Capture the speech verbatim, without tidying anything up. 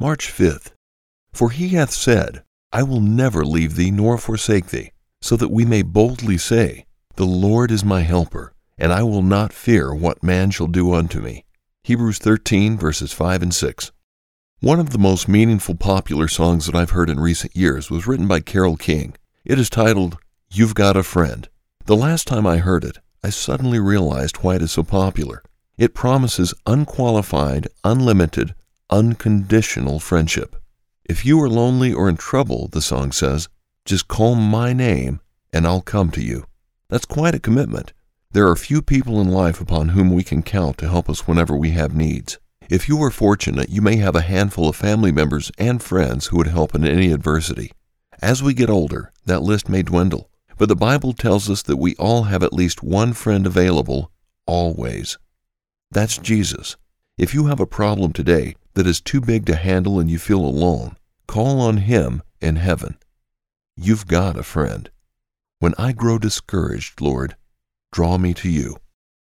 March fifth. For he hath said, I will never leave thee nor forsake thee, so that we may boldly say, The Lord is my helper, and I will not fear what man shall do unto me. Hebrews thirteen, verses five and six. One of the most meaningful popular songs that I've heard in recent years was written by Carole King. It is titled, You've Got a Friend. The last time I heard it, I suddenly realized why it is so popular. It promises unqualified, unlimited, unconditional friendship. If you are lonely or in trouble, the song says, just call my name and I'll come to you. That's quite a commitment. There are few people in life upon whom we can count to help us whenever we have needs. If you are fortunate, you may have a handful of family members and friends who would help in any adversity. As we get older, that list may dwindle, but the Bible tells us that we all have at least one friend available, always. That's Jesus. If you have a problem today that is too big to handle and you feel alone, call on Him in heaven. You've got a friend. When I grow discouraged, Lord, draw me to you.